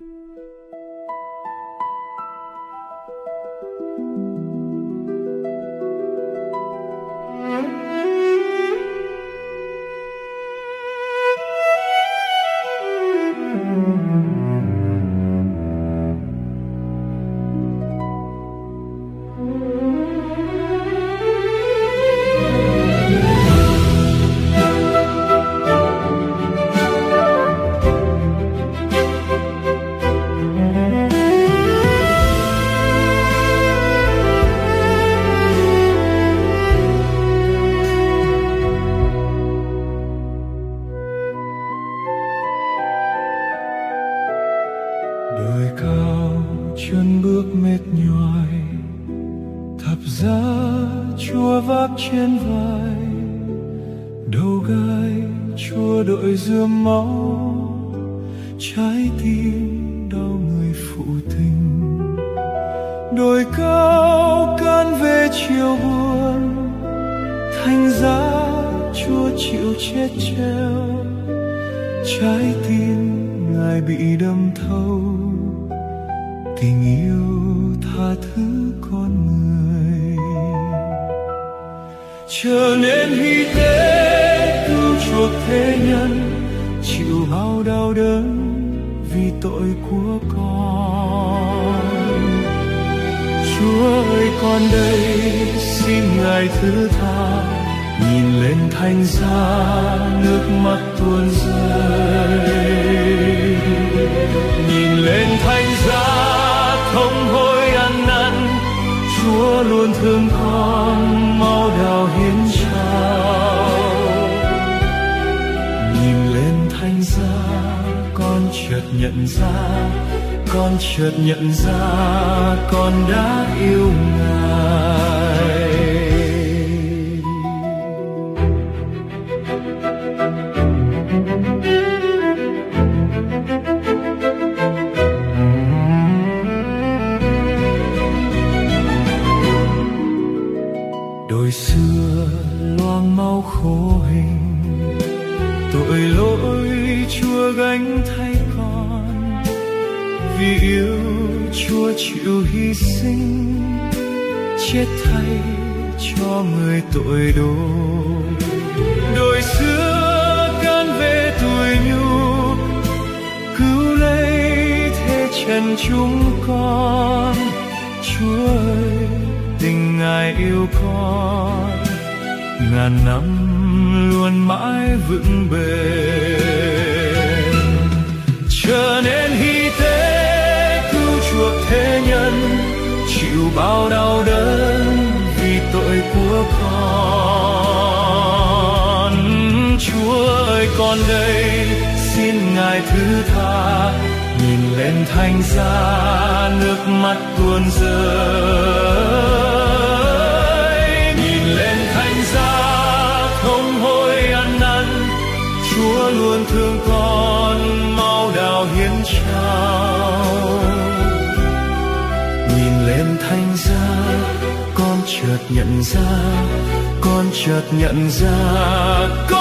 Đời cao chân bước mệt nhoài, thập giá Chúa vác trên vai, đầu gai Chúa đội rươm máu, trái tim đau người phụ tình. Đồi cao can về chiều buồn, thành giá Chúa chịu chết treo, trái tim Ngài bị đâm thấu, tình yêu tha thứ con người. Trở nên hy tế cứu chuộc thế nhân, chịu bao đau đớn vì tội của con. Chúa ơi con đây xin Ngài thứ tha, nhìn lên thánh giá nước mắt tuôn rơi. Nhìn lên thánh giá thống hối ăn năn, Chúa luôn thương con mau đào hiến trao. Nhìn lên thánh giá con chợt nhận ra, con chợt nhận ra con đã yêu Ngài. Đồi xưa loang mau khô hình, tội lỗi Chúa gánh thay con, vì yêu Chúa chịu hy sinh, chết thay cho người tội đồ. Đồi xưa can về tuổi nhu, cứu lấy thế trần chúng con. Chúa ơi tình Ngài yêu con, ngàn năm luôn mãi vững bền. Trở nên hy tế cứu chuộc thế nhân, chịu bao đau đớn vì tội của con. Chúa ơi con đây xin Ngài thứ tha, nhìn lên thánh giá nước mắt tuôn rơi. Nhìn lên thánh giá không hối ăn năn, Chúa luôn thương con mau đào hiến trao. Nhìn lên thánh giá con chợt nhận ra, con chợt nhận ra con